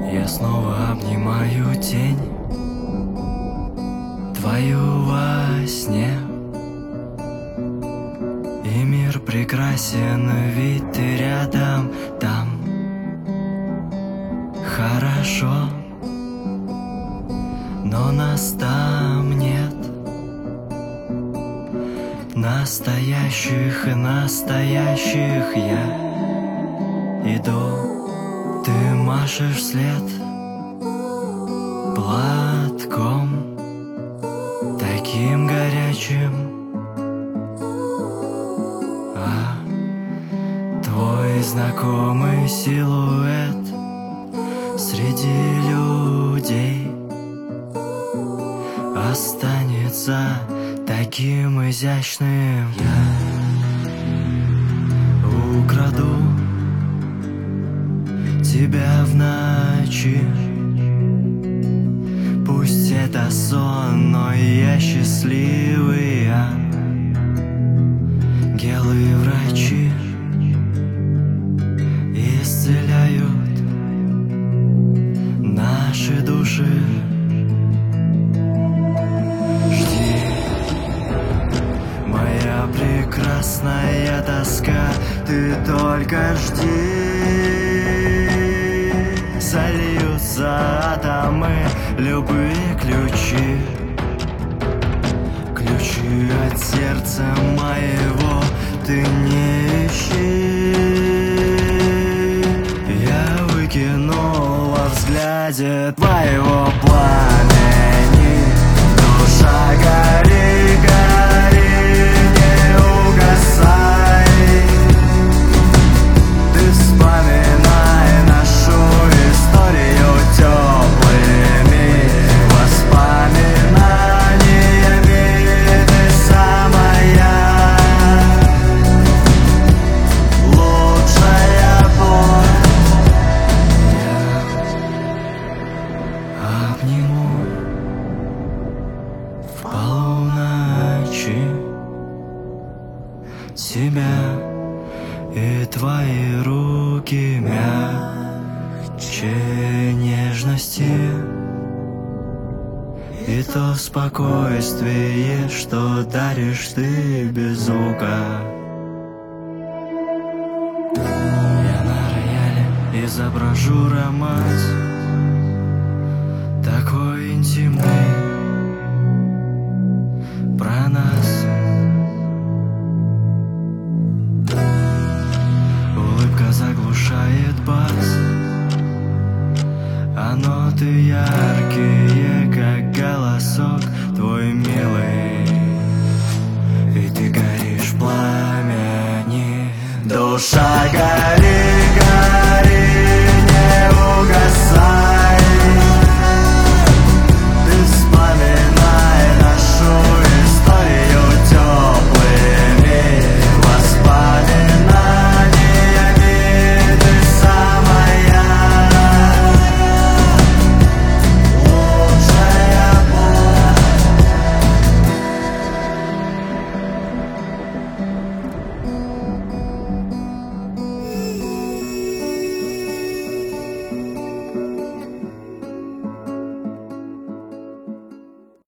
Я снова обнимаю тень твою во сне. И мир прекрасен, ведь ты рядом там. Хорошо, но нас там нет. Настоящих я иду, ты машешь вслед платком таким горячим, а твой знакомый силуэт среди людей останется таким изящным. Я украду тебя в ночи. Пусть это сон, но я счастливый. Ангелы и врачи исцеляют наши души. Жди, моя прекрасная тоска, ты только жди. Сольются атомы, любые ключи, ключи от сердца моего ты не ищи. Я выкинул во взгляде твоего пламени. Душа, гори, гори, не угасай. Ты вспоминай нашу историю теплыми воспоминаниями. Ты самая лучшая боль. Я обниму в полночи тебя, и твои руки мягче нежности, и то спокойствие, что даришь ты без звука. Я на рояле изображу романс, такой интимный, про нас. Улыбка заглушает бас, а ноты яркие, как голосок твой милый. И ты горишь в пламени. Душа,